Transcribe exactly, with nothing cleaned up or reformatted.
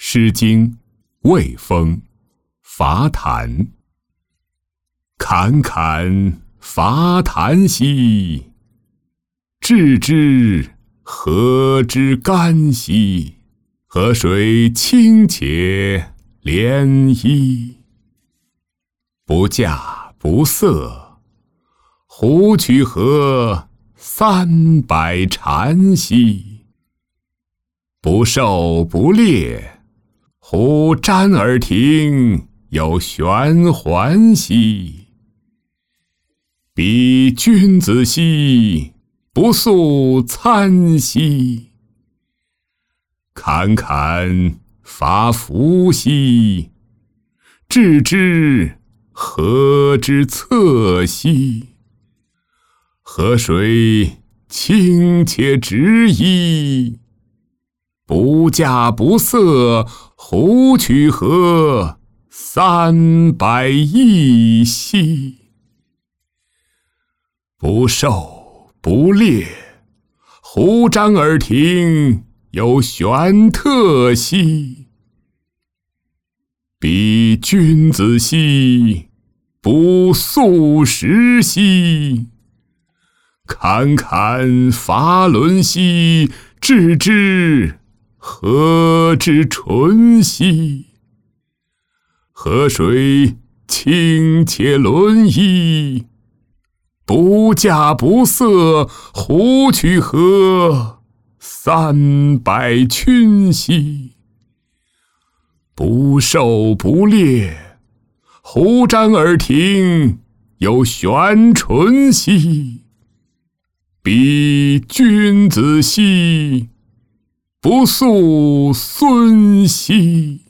诗经·卫风·伐檀。侃侃伐檀兮，置之何之干兮？河水清且涟漪，不稼不色，胡曲何三百禅兮？不狩不猎，胡瞻而庭有玄环兮？彼君子兮，不素餐兮。侃侃伐伐兮，置之何之侧兮？河水清且直矣，不稼不色，胡曲何三百亿兮？不狩不猎，胡瞻而庭有玄特兮？彼君子兮，不素食兮。侃侃伐伦兮，置之何之纯兮？河水清且沦矣，不稼不色，胡曲何三百群兮？不狩不猎，胡瞻而庭有玄纯兮。彼君子兮，不素孙兮。